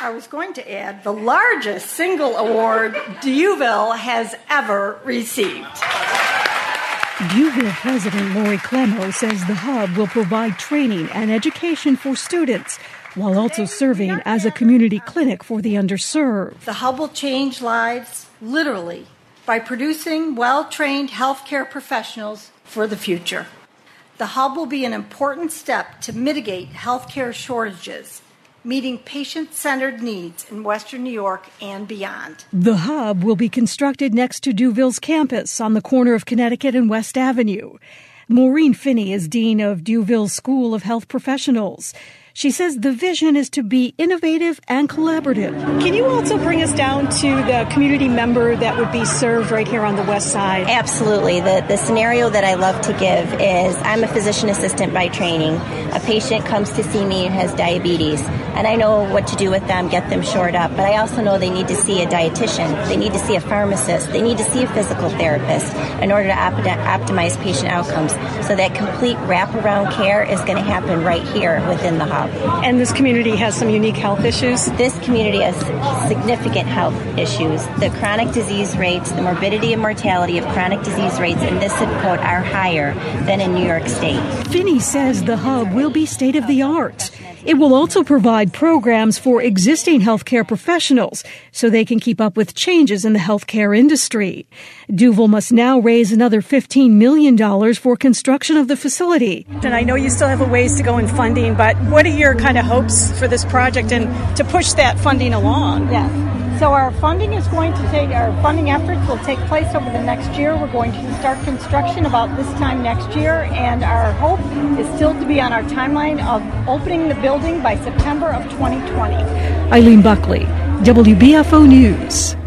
I was going to add, the largest single award D'Youville has ever received. D'Youville President Lori Clemo says the hub will provide training and education for students while also serving as a community clinic for the underserved. The hub will change lives, literally, by producing well-trained healthcare professionals for the future. The hub will be an important step to mitigate healthcare shortages, meeting patient-centered needs in Western New York and beyond. The hub will be constructed next to D'Youville's campus on the corner of Connecticut and West Avenue. Maureen Finney is dean of D'Youville's School of Health Professionals. She says the vision is to be innovative and collaborative. Can you also bring us down to the community member that would be served right here on the west side? Absolutely. The scenario that I love to give is I'm a physician assistant by training. A patient comes to see me and has diabetes, and I know what to do with them, get them shored up, but I also know they need to see a dietitian, they need to see a pharmacist, they need to see a physical therapist in order to optimize patient outcomes. So that complete wraparound care is going to happen right here within the hub. And this community has some unique health issues? This community has significant health issues. The chronic disease rates, the morbidity and mortality of chronic disease rates in this zip code are higher than in New York State. Finney says the hub will be state-of-the-art. It will also provide programs for existing healthcare professionals so they can keep up with changes in the healthcare industry. D'Youville must now raise another $15 million for construction of the facility. And I know you still have a ways to go in funding, but what are your kind of hopes for this project and to push that funding along? Yes. So our funding efforts will take place over the next year. We're going to start construction about this time next year, and our hope is still to be on our timeline of opening the building by September of 2020. Eileen Buckley, WBFO News.